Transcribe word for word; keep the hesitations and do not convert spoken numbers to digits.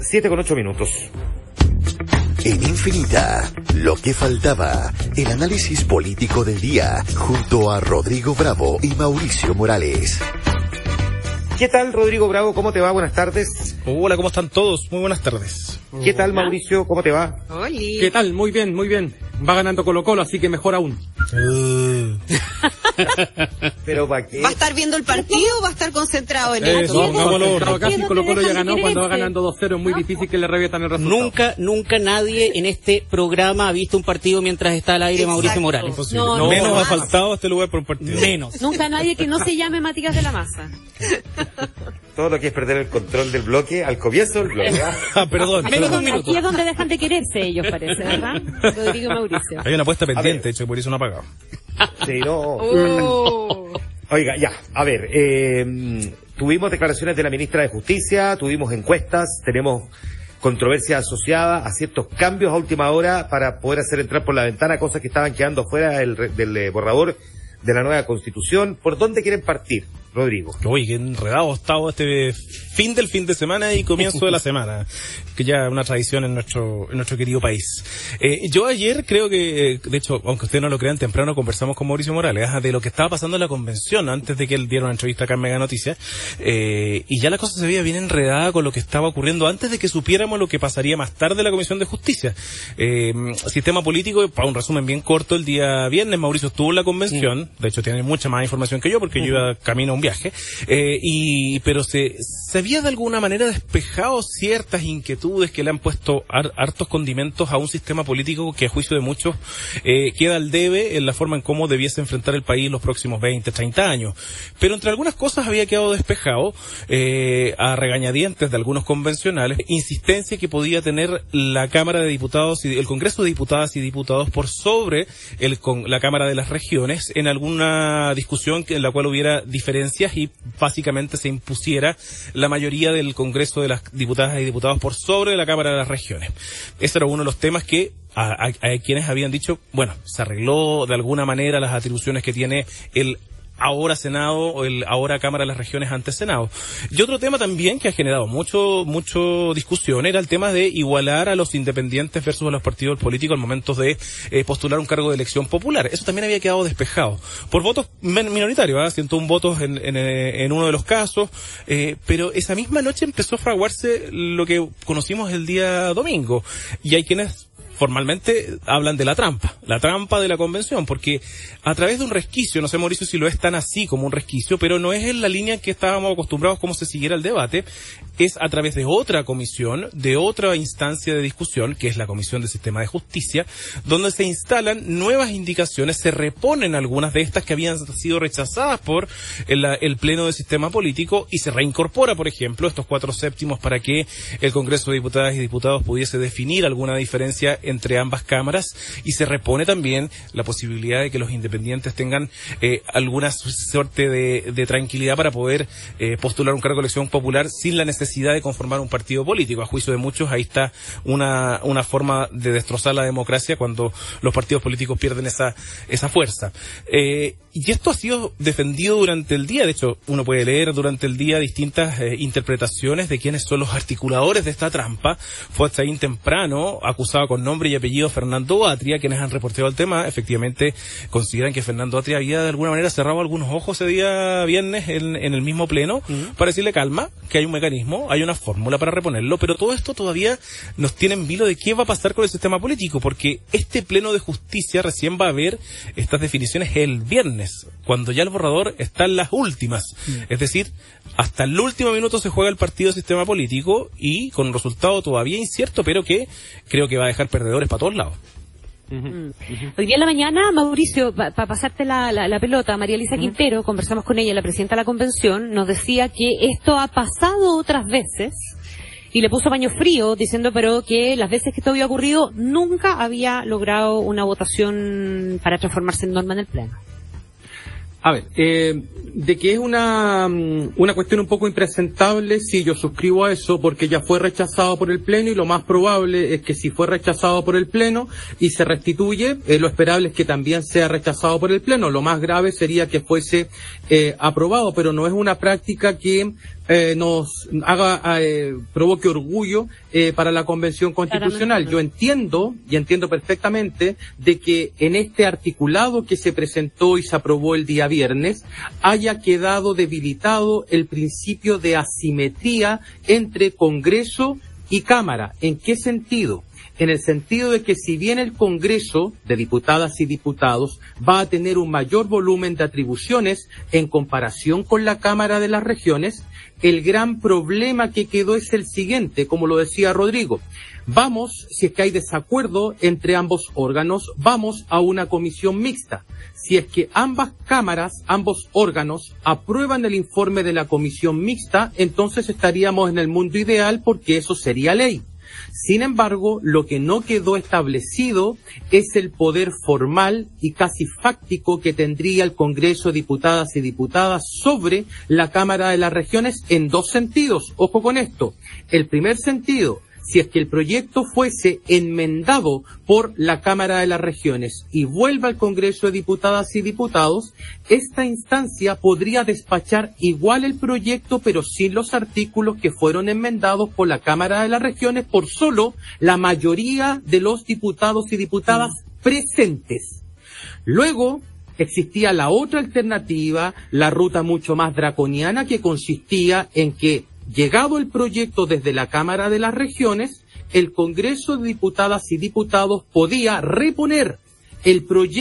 siete con ocho minutos. En Infinita, lo que faltaba, el análisis político del día, junto a Rodrigo Bravo y Mauricio Morales. ¿Qué tal, Rodrigo Bravo? ¿Cómo te va? Buenas tardes. Hola, ¿cómo están todos? Muy buenas tardes. ¿Qué tal, Mauricio? ¿Cómo te va? Hola. ¿Qué tal? Muy bien, muy bien. Va ganando Colo-Colo, así que mejor aún. Uh. ¿Pero para qué? ¿Va a estar viendo el partido o va a estar concentrado en Eh, esto? no, concentrado acá, si ¿Dónde Colo-Colo ya dejan ganó, cuando va creerse? ganando dos cero es muy difícil que le reviertan el resultado. Nunca, nunca nadie en este programa ha visto un partido mientras está al aire Exacto. Mauricio Morales. Imposible. No, No, no, Menos no. ha faltado a este lugar por un partido. Menos. Nunca nadie que no se llame Matías de la Maza. Todo lo que es perder el control del bloque al comienzo del bloque. ¿Ah? Ah, perdón. Aquí es, perdón. donde, aquí es donde dejan de quererse ellos, parece, ¿verdad? Rodrigo y Mauricio. Hay una apuesta pendiente, ver. hecho, que por eso no ha pagado. Sí, no. Oh. Oiga, ya, a ver, eh, tuvimos declaraciones de la ministra de Justicia, tuvimos encuestas, tenemos controversia asociada a ciertos cambios a última hora para poder hacer entrar por la ventana cosas que estaban quedando fuera del, re- del eh, borrador de la nueva Constitución. ¿Por dónde quieren partir, Rodrigo? Uy, qué enredado ha estado este fin del fin de semana y comienzo de la semana, que ya es una tradición en nuestro en nuestro querido país. Eh, yo ayer creo que, de hecho, aunque ustedes no lo crean, temprano conversamos con Mauricio Morales ah, de lo que estaba pasando en la convención antes de que él diera una entrevista acá en Mega Noticias, eh, y ya la cosa se veía bien enredada con lo que estaba ocurriendo antes de que supiéramos lo que pasaría más tarde en la Comisión de Justicia. Eh, sistema político, para un resumen bien corto, el día viernes Mauricio estuvo en la convención, de hecho tiene mucha más información que yo porque yo iba camino a un viaje, eh, y pero se, se había de alguna manera despejado ciertas inquietudes que le han puesto har- hartos condimentos a un sistema político que a juicio de muchos eh, queda al debe en la forma en cómo debiese enfrentar el país los próximos veinte, treinta años. Pero entre algunas cosas había quedado despejado eh, a regañadientes de algunos convencionales, insistencia que podía tener la Cámara de Diputados y el Congreso de Diputadas y Diputados por sobre el con la Cámara de las Regiones en alguna discusión que, en la cual hubiera diferencias y básicamente se impusiera la mayoría del Congreso de las Diputadas y Diputados por sobre la Cámara de las Regiones. Ese era uno de los temas que a, a, a quienes habían dicho, bueno, se arregló de alguna manera las atribuciones que tiene el ahora Senado o el ahora Cámara de las Regiones ante Senado. Y otro tema también que ha generado mucho mucho discusión era el tema de igualar a los independientes versus a los partidos políticos al momento de eh, postular un cargo de elección popular. Eso también había quedado despejado por votos men- minoritarios, ¿eh? ciento uno votos en, en, en uno de los casos, eh, pero esa misma noche empezó a fraguarse lo que conocimos el día domingo, y hay quienes formalmente hablan de la trampa, la trampa de la convención, porque a través de un resquicio, no sé, Mauricio, si lo es tan así como un resquicio, pero no es en la línea que estábamos acostumbrados cómo se siguiera el debate, es a través de otra comisión, de otra instancia de discusión, que es la Comisión del Sistema de Justicia, donde se instalan nuevas indicaciones, se reponen algunas de estas que habían sido rechazadas por el, el Pleno del Sistema Político y se reincorpora, por ejemplo, estos cuatro séptimos para que el Congreso de Diputadas y Diputados pudiese definir alguna diferencia entre ambas cámaras, y se repone también la posibilidad de que los independientes tengan eh, alguna suerte de, de tranquilidad para poder eh, postular un cargo de elección popular sin la necesidad de conformar un partido político. A juicio de muchos, ahí está una, una forma de destrozar la democracia cuando los partidos políticos pierden esa, esa fuerza. Eh, y esto ha sido defendido durante el día. De hecho, uno puede leer durante el día distintas eh, interpretaciones de quiénes son los articuladores de esta trampa. Fue hasta ahí temprano acusado con nombre y apellido Fernando Atria, quienes han reportado el tema. Efectivamente consideran que Fernando Atria había de alguna manera cerrado algunos ojos ese día viernes en, en el mismo pleno, uh-huh, para decirle calma, que hay un mecanismo, hay una fórmula para reponerlo, pero todo esto todavía nos tiene en vilo de qué va a pasar con el sistema político, porque este pleno de justicia recién va a ver estas definiciones el viernes, cuando ya el borrador está en las últimas, uh-huh, es decir, hasta el último minuto se juega el partido de sistema político y con un resultado todavía incierto, pero que creo que va a dejar perdedores para todos lados. Uh-huh. Uh-huh. Hoy día en la mañana, Mauricio, para pa pasarte la, la, la pelota, María Elisa uh-huh. Quintero, conversamos con ella, la presidenta de la convención, nos decía que esto ha pasado otras veces y le puso paño frío diciendo pero que las veces que esto había ocurrido nunca había logrado una votación para transformarse en norma en el Pleno. A ver, eh, de que es una, una cuestión un poco impresentable, sí, yo suscribo a eso porque ya fue rechazado por el Pleno y lo más probable es que si fue rechazado por el Pleno y se restituye, eh, lo esperable es que también sea rechazado por el Pleno. Lo más grave sería que fuese eh, aprobado, pero no es una práctica que eh, nos haga eh, provoque orgullo eh, para la Convención Constitucional. Yo entiendo, y entiendo perfectamente, de que en este articulado que se presentó y se aprobó el día viernes, haya quedado debilitado el principio de asimetría entre Congreso y Cámara. ¿En qué sentido? En el sentido de que si bien el Congreso de Diputadas y Diputados va a tener un mayor volumen de atribuciones en comparación con la Cámara de las Regiones, el gran problema que quedó es el siguiente, como lo decía Rodrigo. Vamos, si es que hay desacuerdo entre ambos órganos, vamos a una comisión mixta. Si es que ambas cámaras, ambos órganos, aprueban el informe de la comisión mixta, entonces estaríamos en el mundo ideal porque eso sería ley. Sin embargo, lo que no quedó establecido es el poder formal y casi fáctico que tendría el Congreso de Diputadas y Diputadas sobre la Cámara de las Regiones en dos sentidos. Ojo con esto. El primer sentido, si es que el proyecto fuese enmendado por la Cámara de las Regiones y vuelva al Congreso de Diputadas y Diputados, esta instancia podría despachar igual el proyecto, pero sin los artículos que fueron enmendados por la Cámara de las Regiones por solo la mayoría de los diputados y diputadas presentes. Luego, existía la otra alternativa, la ruta mucho más draconiana, que consistía en que, llegado el proyecto desde la Cámara de las Regiones, el Congreso de Diputadas y Diputados podía reponer el proyecto